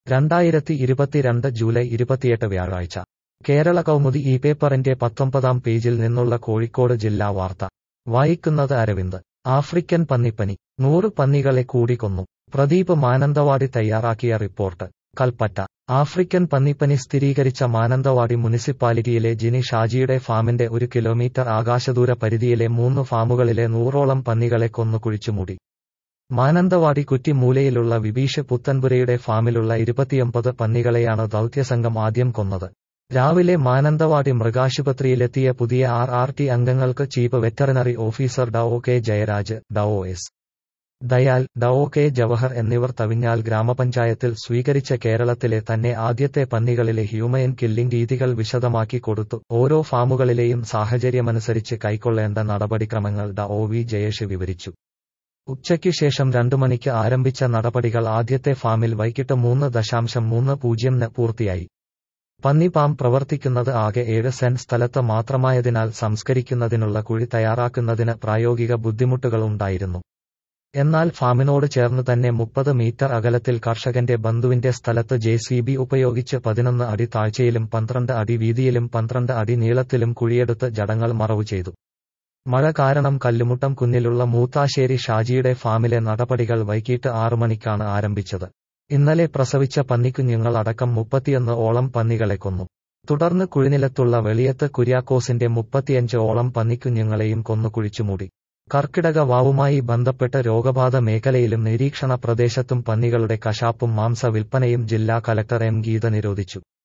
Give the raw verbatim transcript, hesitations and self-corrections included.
രണ്ടായിരത്തി ഇരുപത്തിരണ്ട് ജൂലൈ ഇരുപത്തിയെട്ട് വ്യാഴാഴ്ച കേരള കൗമുദി ഈ പേപ്പറിന്റെ പത്തൊമ്പതാം പേജിൽ നിന്നുള്ള കോഴിക്കോട് ജില്ലാ വാർത്ത വായിക്കുന്നത് അരവിന്ദ്. ആഫ്രിക്കൻ പന്നിപ്പനി, നൂറ് പന്നികളെ കൂടി കൊന്നു. പ്രദീപ് മാനന്തവാടി തയ്യാറാക്കിയ റിപ്പോർട്ട്. കൽപ്പറ്റ. ആഫ്രിക്കൻ പന്നിപ്പനി സ്ഥിരീകരിച്ച മാനന്തവാടി മുനിസിപ്പാലിറ്റിയിലെ ജിനി ഷാജിയുടെ ഫാമിന്റെ ഒരു കിലോമീറ്റർ ആകാശദൂര പരിധിയിലെ മൂന്ന് ഫാമുകളിലെ നൂറോളം പന്നികളെ കൊന്നു കുഴിച്ചുമൂടി. മാനന്തവാടി കുറ്റിമൂലയിലുള്ള വിബീഷ് പുത്തൻപുരയുടെ ഫാമിലുള്ള ഇരുപത്തിയൊമ്പത് പന്നികളെയാണ് ദൗത്യസംഘം ആദ്യം കൊന്നത്. രാവിലെ മാനന്തവാടി മൃഗാശുപത്രിയിലെത്തിയ പുതിയ ആർ ആർ ടി അംഗങ്ങൾക്ക് chief veterinary officer Dr K Jayaraj, Dr S Dayal, Dr K Jawahar എന്നിവർ തവിഞ്ഞാൽ ഗ്രാമപഞ്ചായത്തിൽ സ്വീകരിച്ച കേരളത്തിലെ തന്നെ ആദ്യത്തെ പന്നികളിലെ ഹ്യൂമൻ കില്ലിംഗ് രീതികൾ വിശദമാക്കി കൊടുത്തു. ഓരോ ഫാമുകളിലെയും സാഹചര്യമനുസരിച്ച് കൈക്കൊള്ളേണ്ട നടപടിക്രമങ്ങൾ ഡോ വി ജയേഷ് വിവരിച്ചു. ഉച്ചയ്ക്ക് ശേഷം രണ്ടു മണിക്ക് ആരംഭിച്ച നടപടികൾ ആദ്യത്തെ ഫാമിൽ വൈകിട്ട് മൂന്ന് ദശാംശം മൂന്ന് പൂജ്യംന് പൂർത്തിയായി. പന്നി ഫാം പ്രവർത്തിക്കുന്നത് ആകെ ഏഴ് സെന്റ് സ്ഥലത്ത് മാത്രമായതിനാൽ സംസ്കരിക്കുന്നതിനുള്ള കുഴി തയ്യാറാക്കുന്നതിന് പ്രായോഗിക ബുദ്ധിമുട്ടുകളുണ്ടായിരുന്നു. എന്നാൽ ഫാമിനോട് ചേർന്ന് തന്നെ മുപ്പത് മീറ്റർ അകലത്തിൽ കർഷകന്റെ ബന്ധുവിന്റെ സ്ഥലത്ത് ജെ സി ബി ഉപയോഗിച്ച് പതിനൊന്ന് അടി താഴ്ചയിലും പന്ത്രണ്ട് അടി വീതിയിലും പന്ത്രണ്ട് അടി നീളത്തിലും കുഴിയെടുത്ത് ജടങ്ങൾ മറവു ചെയ്തു. മഴ കാരണം കല്ലുമുട്ടം കുന്നിലുള്ള മൂത്താശ്ശേരി ഷാജിയുടെ ഫാമിലെ നടപടികൾ വൈകിട്ട് ആറു മണിക്കാണ് ആരംഭിച്ചത്. ഇന്നലെ പ്രസവിച്ച പന്നിക്കുഞ്ഞുങ്ങൾ അടക്കം മുപ്പത്തിയൊന്ന് ഓളം പന്നികളെ കൊന്നു. തുടർന്ന് കുഴിനിലത്തുള്ള വെളിയത്ത് കുര്യാക്കോസിന്റെ മുപ്പത്തിയഞ്ച് ഓളം പന്നിക്കുഞ്ഞുങ്ങളെയും കൊന്നു കുഴിച്ചുമൂടി. കർക്കിടക വാവുമായി ബന്ധപ്പെട്ട് രോഗബാധ മേഖലയിലും നിരീക്ഷണ പ്രദേശത്തും പന്നികളുടെ കശാപ്പും മാംസ വിൽപ്പനയും ജില്ലാ കലക്ടർ എം ഗീത നിരോധിച്ചു.